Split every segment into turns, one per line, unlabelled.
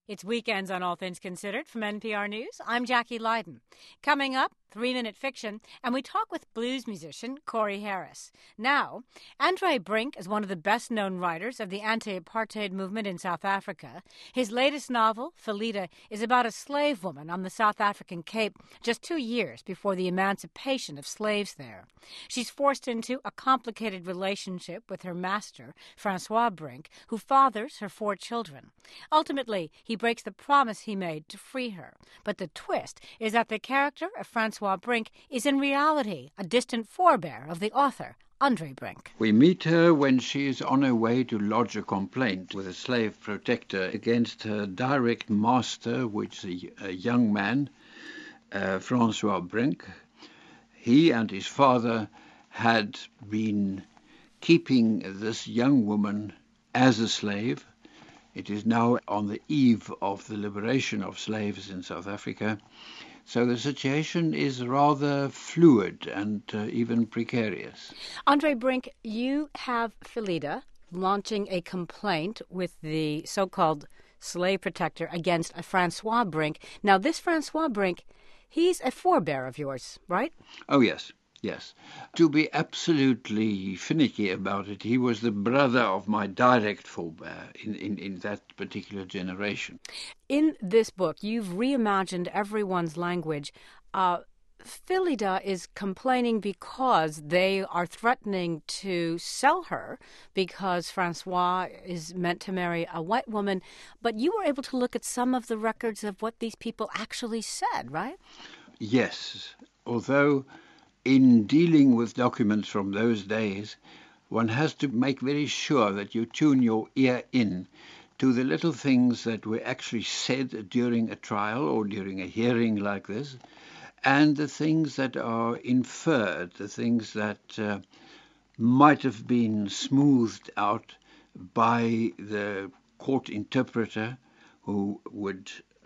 It's Weekends on All Things Considered from NPR News. I'm Jackie Leiden. Coming up, 3-Minute Fiction, and we talk with blues musician Corey Harris. Now, Andre Brink is one of the best-known writers of the anti-apartheid movement in South Africa. His latest novel, Philida, is about a slave woman on the South African Cape just 2 years before the emancipation of slaves there. She's forced into a complicated relationship with her master, Francois Brink, who fathers her 4 children. Ultimately, he breaks the promise he made to free her. But the twist is that the character of Francois Brink is in reality a distant forebear of the author, Andre Brink.
We meet her when she is on her way to lodge a complaint with a slave protector against her direct master, which is a young man, Francois Brink. He and his father had been keeping this young woman as a slave. It is now on the eve of the liberation of slaves in South Africa. So the situation is rather fluid and even precarious.
Andre Brink, you have Philida launching a complaint with the so-called slave protector against a Francois Brink. Now, this Francois Brink, he's a forebear of yours, right?
Oh, yes. Yes. To be absolutely finicky about it, he was the brother of my direct forebear in that particular generation.
In this book, you've reimagined everyone's language. Philida is complaining because they are threatening to sell her because Francois is meant to marry a white woman. But you were able to look at some of the records of what these people actually said, right?
Yes, although in dealing with documents from those days, one has to make very sure that you tune your ear in to the little things that were actually said during a trial or during a hearing like this, and the things that are inferred, the things that might have been smoothed out by the court interpreter who would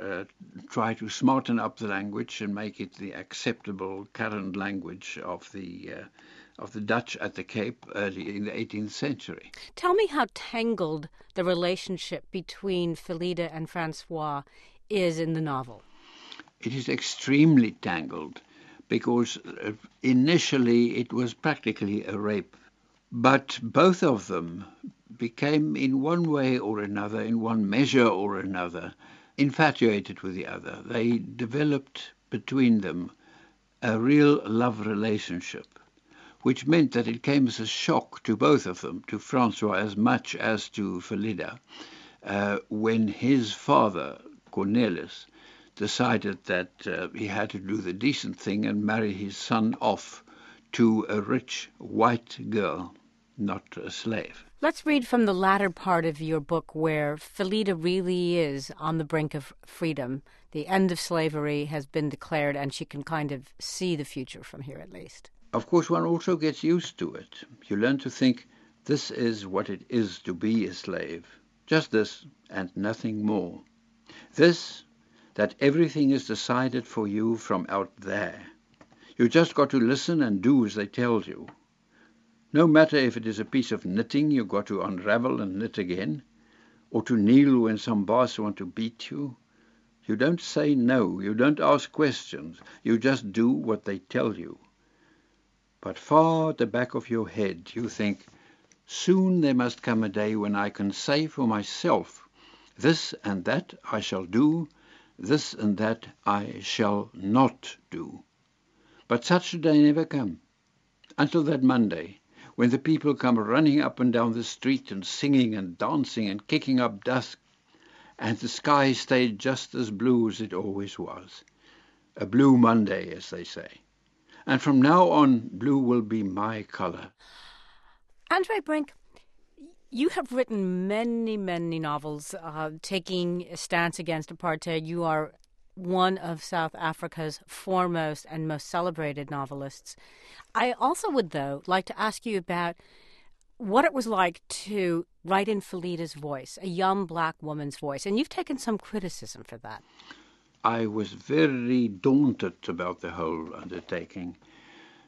try to smarten up the language and make it the acceptable current language of the Dutch at the Cape early in the 18th century.
Tell me how tangled the relationship between Philida and Francois is in the novel.
It is extremely tangled because initially it was practically a rape. But both of them became in one way or another, in one measure or another, infatuated with the other. They developed between them a real love relationship, which meant that it came as a shock to both of them, to Francois as much as to Philida, when his father, Cornelis, decided that he had to do the decent thing and marry his son off to a rich white girl, not a slave.
Let's read from the latter part of your book where Philida really is on the brink of freedom. The end of slavery has been declared and she can kind of see the future from here at least.
Of course, one also gets used to it. You learn to think this is what it is to be a slave. Just this and nothing more. This, that everything is decided for you from out there. You just got to listen and do as they tell you. No matter if it is a piece of knitting you've got to unravel and knit again, or to kneel when some boss wants to beat you. You don't say no, you don't ask questions, you just do what they tell you. But far at the back of your head you think, soon there must come a day when I can say for myself, this and that I shall do, this and that I shall not do. But such a day never come, until that Monday, when the people come running up and down the street and singing and dancing and kicking up dust, and the sky stayed just as blue as it always was. A blue Monday, as they say. And from now on, blue will be my color.
Andre Brink, you have written many, many novels taking a stance against apartheid. You are one of South Africa's foremost and most celebrated novelists. I also would, though, like to ask you about what it was like to write in Philida's voice, a young black woman's voice, and you've taken some criticism for that.
I was very daunted about the whole undertaking,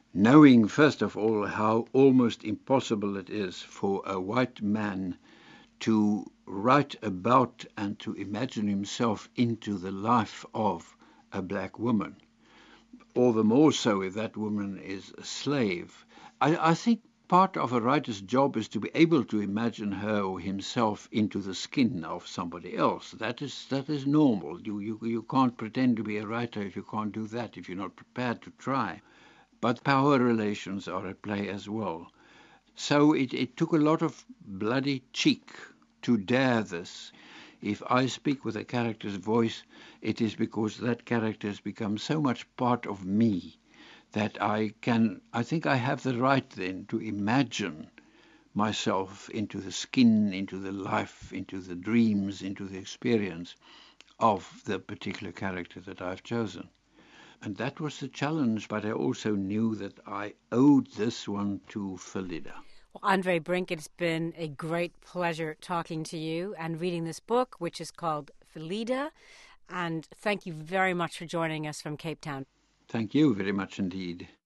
knowing, first of all, how almost impossible it is for a white man to write about and to imagine himself into the life of a black woman, all the more so if that woman is a slave. I think part of a writer's job is to be able to imagine her or himself into the skin of somebody else. That is normal. You can't pretend to be a writer if you can't do that, if you're not prepared to try. But power relations are at play as well. So it took a lot of bloody cheek to dare this. If I speak with a character's voice, it is because that character has become so much part of me that I think I have the right then to imagine myself into the skin, into the life, into the dreams, into the experience of the particular character that I've chosen. And that was the challenge, but I also knew that I owed this one to Phyllida.
Well, Andre Brink, it's been a great pleasure talking to you and reading this book, which is called Phyllida. And thank you very much for joining us from Cape Town.
Thank you very much indeed.